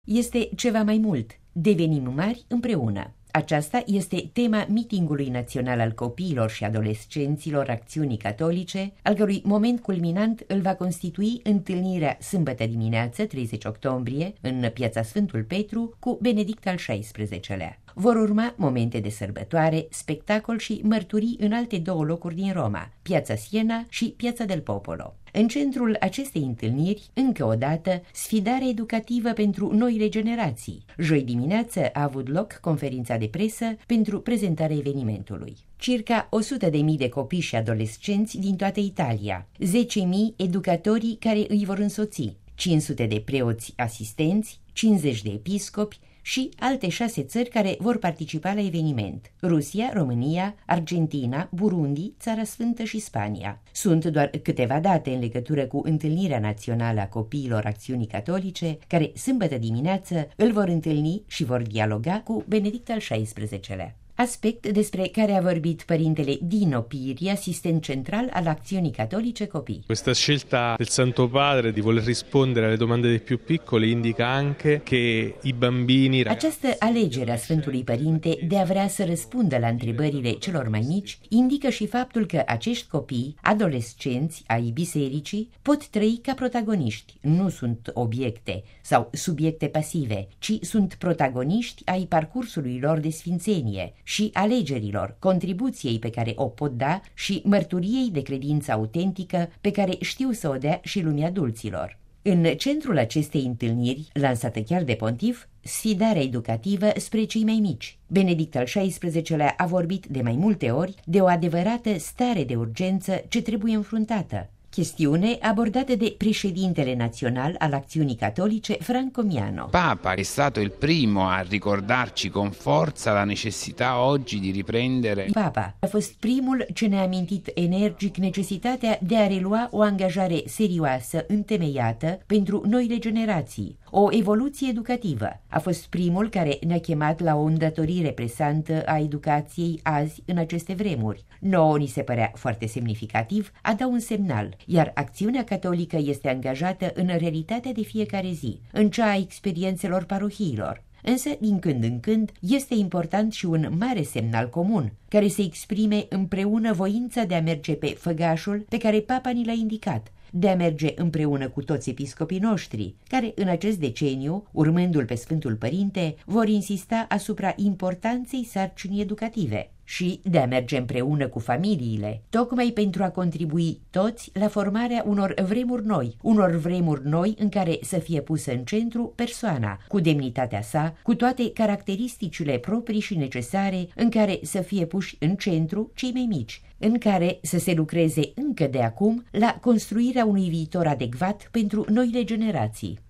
este ceva mai mult. Devenim mari împreună. Aceasta este tema mitingului național al copiilor și adolescenților Acțiunii Catolice, al cărui moment culminant îl va constitui întâlnirea sâmbătă dimineață, 30 octombrie, în Piața Sfântul Petru, cu Benedict al XVI-lea. Vor urma momente de sărbătoare, spectacol și mărturii în alte două locuri din Roma, Piața Siena și Piața del Popolo. În centrul acestei întâlniri, încă o dată, sfidarea educativă pentru noile generații. Joi dimineață a avut loc conferința de presă pentru prezentarea evenimentului. Circa 100.000 de copii și adolescenți din toată Italia, 10.000 educatorii care îi vor însoți, 500 de preoți asistenți, 50 de episcopi și alte 6 țări care vor participa la eveniment: Rusia, România, Argentina, Burundi, Țara Sfântă și Spania. Sunt doar câteva date în legătură cu întâlnirea națională a copiilor Acțiunii Catolice, care sâmbătă dimineață îl vor întâlni și vor dialoga cu Benedict al XVI-lea. Aspect despre care a vorbit părintele Dino Piri, asistent central al Acțiunii Catolice Copii. Questa scelta del Santo Padre di voler rispondere alle domande dei più piccoli indica anche che i bambini. Această alegere a Sfântului Părinte de a vrea să răspundă la întrebările celor mai mici indică și faptul că acești copii, adolescenți ai bisericii, pot trăi ca protagoniști. Nu sunt obiecte sau subiecte pasive, ci sunt protagoniști ai parcursului lor de sfințenie și alegerilor, contribuției pe care o pot da și mărturiei de credință autentică pe care știu să o dea și lumea adulților. În centrul acestei întâlniri, lansată chiar de pontif, sfidarea educativă spre cei mai mici. Benedict al XVI-lea a vorbit de mai multe ori de o adevărată stare de urgență ce trebuie înfruntată. Chestiune abordată de președintele național al Acțiunii Catolice, Franco Miano. Papa è stato il primo a ricordarci con forza la necessità oggi di riprendere. Papa a fost primul ce ne-a amintit energic necesitatea de a relua o angajare serioasă, întemeiată pentru noile generații, o evoluție educativă. A fost primul care ne-a chemat la o îndatorire presantă a educației azi în aceste vremuri. Nouă ni se părea foarte semnificativ a da un semnal, iar Acțiunea Catolică este angajată în realitatea de fiecare zi, în cea a experiențelor parohiilor. Însă, din când în când, este important și un mare semnal comun, care să exprime împreună voința de a merge pe făgașul pe care Papa ni l-a indicat, de a merge împreună cu toți episcopii noștri, care în acest deceniu, urmându-l pe Sfântul Părinte, vor insista asupra importanței sarcinii educative și de a merge împreună cu familiile, tocmai pentru a contribui toți la formarea unor vremuri noi în care să fie pusă în centru persoana, cu demnitatea sa, cu toate caracteristicile proprii și necesare, în care să fie puși în centru cei mai mici, în care să se lucreze încă de acum la construirea unui viitor adecvat pentru noile generații.